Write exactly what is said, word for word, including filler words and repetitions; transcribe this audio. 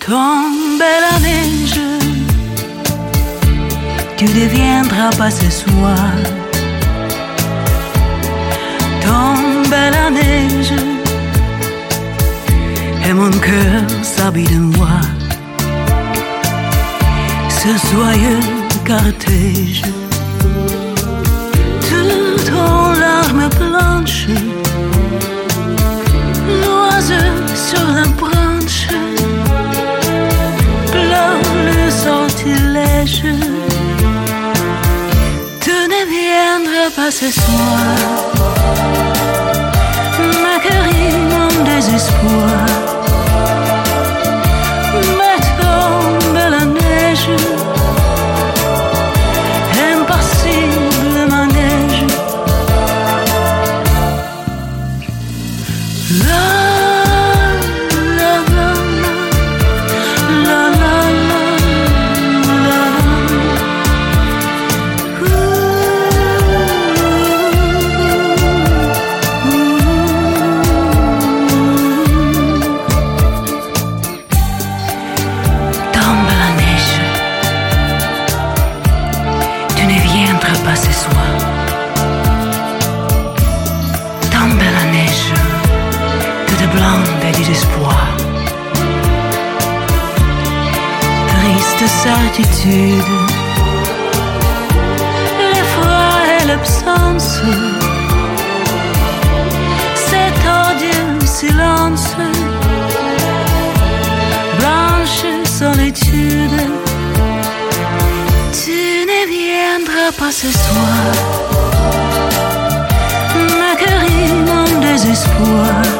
Tombe la neige, tu ne viendras pas ce soir. Tombe la neige, et mon cœur s'habille de moi. Ce joyeux cortège, tout en larmes blanches, l'oiseau sur la branche pleure le sortilège. Tu ne viendras pas ce soir, ma chérie, mon désespoir. Mais tombe la neige, impassible manège. La la la la la la la. Tombe la neige, tu ne viendras pas ce soir. Tombe la neige, toute blonde et désespoir. Triste certitude, l'effroi et l'absence, cet odieux silence, blanche solitude. Tu ne viendras pas ce soir, ma chérie, mon désespoir.